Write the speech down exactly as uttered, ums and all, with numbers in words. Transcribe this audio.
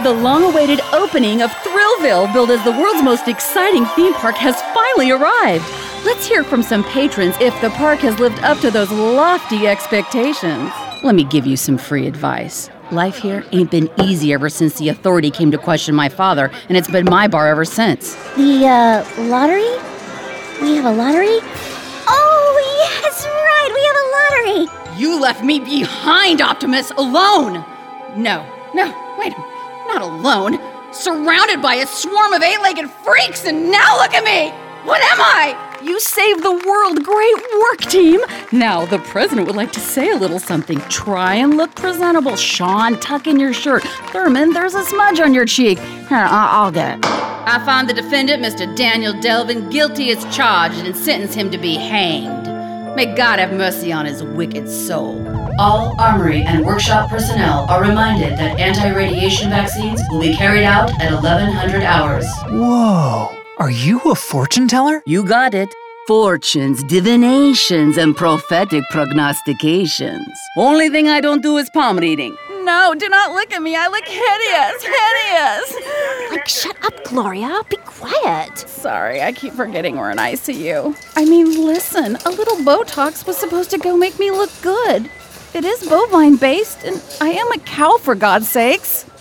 The long-awaited opening of Thrillville, billed as the world's most exciting theme park, has finally arrived. Let's hear from some patrons if the park has lived up to those lofty expectations. Let me give you some free advice. Life here ain't been easy ever since the authority came to question my father, and it's been my bar ever since. The, uh, lottery? We have a lottery? Oh, yes, right, we have a lottery! You left me behind, Optimus, alone! No, no, wait, not alone. Surrounded by a swarm of eight-legged freaks, and now look at me! What am I? You saved the world. Great work, team. Now, the president would like to say a little something. Try and look presentable. Sean, tuck in your shirt. Thurman, there's a smudge on your cheek. Here, I'll, I'll get it. I find the defendant, Mister Daniel Delvin, guilty as charged and sentence him to be hanged. May God have mercy on his wicked soul. All Armory and Workshop personnel are reminded that anti-radiation vaccines will be carried out at eleven hundred hours. Whoa. Are you a fortune teller? You got it. Fortunes, divinations, and prophetic prognostications. Only thing I don't do is palm reading. No, do not look at me. I look hideous, hideous. Like, shut up, Gloria. Be quiet. Sorry, I keep forgetting we're in I C U. I mean, listen, a little Botox was supposed to go make me look good. It is bovine-based, and I am a cow, for God's sakes.